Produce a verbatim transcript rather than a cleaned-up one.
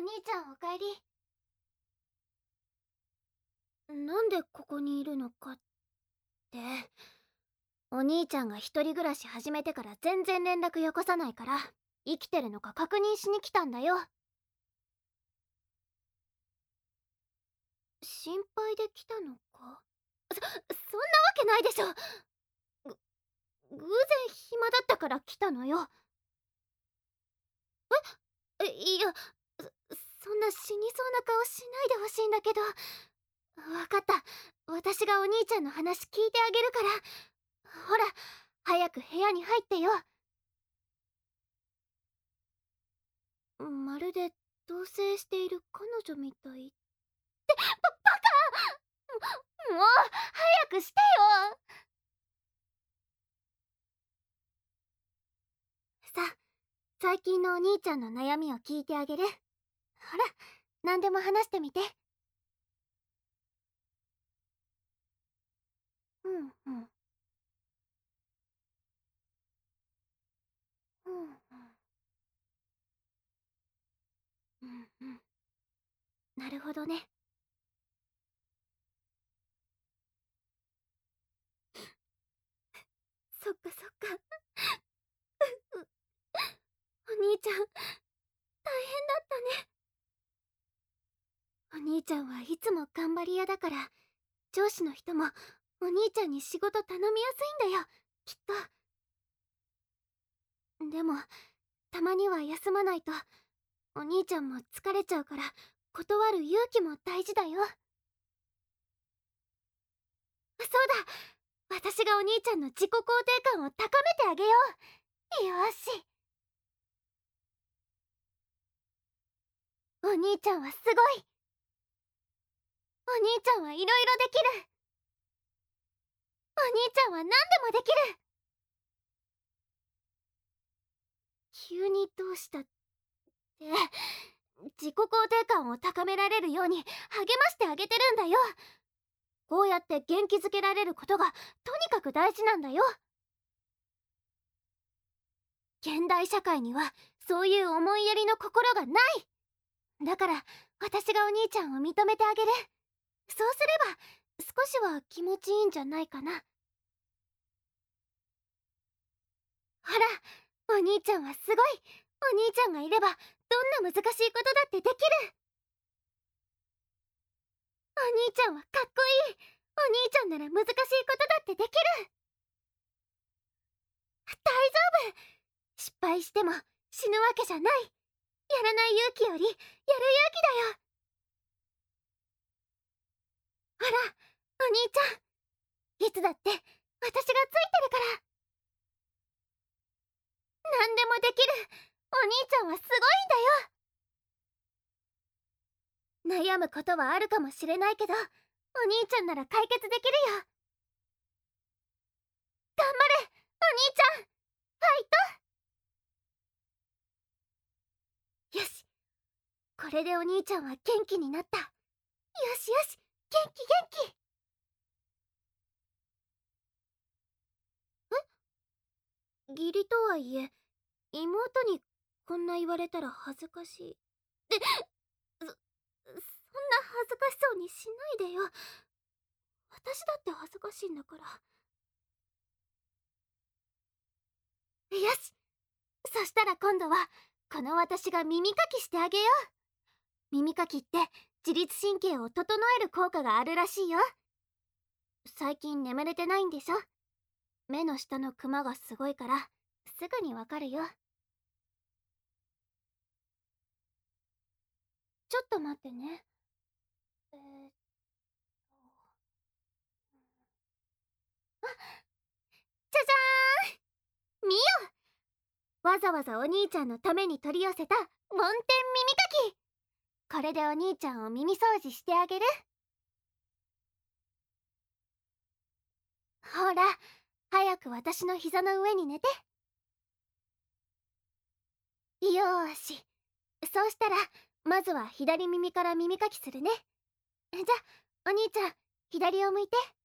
兄ちゃんおかえり。なんでここにいるのかって、お兄ちゃんが一人暮らし始めてから全然連絡よこさないから、生きてるのか確認しに来たんだよ。心配で来たのか？そ、そんなわけないでしょ。ぐ、偶然暇だったから来たのよ。え、いや、そ、そんな死にそうな顔しないでほしいんだけど。わかった。私がお兄ちゃんの話聞いてあげるから。ほら、早く部屋に入ってよ。まるで同棲している彼女みたい。って、バ、バカ！も、もう、早くしてよ！さあ、最近のお兄ちゃんの悩みを聞いてあげる。ほら、何でも話してみて。うんうん。うんうん。うんうん。なるほどね。そっかそっか。お兄ちゃん、大変だったね。お兄ちゃんはいつも頑張り屋だから、上司の人もお兄ちゃんに仕事頼みやすいんだよ、きっと。でも、たまには休まないと、お兄ちゃんも疲れちゃうから、断る勇気も大事だよ。そうだ、私がお兄ちゃんの自己肯定感を高めてあげよう。よし。お兄ちゃんはすごい。お兄ちゃんはいろいろできる。お兄ちゃんは何でもできる。急にどうしたって、自己肯定感を高められるように励ましてあげてるんだよ。こうやって元気づけられることがとにかく大事なんだよ。現代社会にはそういう思いやりの心がない。だから私がお兄ちゃんを認めてあげる。そうすれば少しは気持ちいいんじゃないかな。ほら、お兄ちゃんはすごい。お兄ちゃんがいればどんな難しいことだってできる。お兄ちゃんはかっこいい。お兄ちゃんなら難しいことだってできる。大丈夫。失敗しても死ぬわけじゃない。やらない勇気よりやる勇気だよ。ほら、お兄ちゃん、いつだって私がついてるから。何でもできる。お兄ちゃんはすごいんだよ。悩むことはあるかもしれないけど、お兄ちゃんなら解決できるよ。頑張れ、お兄ちゃん。ファイト。よし、これでお兄ちゃんは元気になった。よしよし、元気元気。え、義理とはいえ妹にこんな言われたら恥ずかしい。で、そ、そんな恥ずかしそうにしないでよ。私だって恥ずかしいんだから。よし、そしたら今度はこの私が耳かきしてあげよう。耳かきって自律神経を整える効果があるらしいよ。最近眠れてないんでしょ。目の下のクマがすごいからすぐにわかるよ。ちょっと待ってね。えーっと、あ、じゃじゃーん、見よ。わざわざお兄ちゃんのために取り寄せた梵天耳かき。これでお兄ちゃんを耳掃除してあげる。ほら、早く私の膝の上に寝て。よーし。そうしたらまずは左耳から耳かきするね。じゃ、お兄ちゃん左を向いて。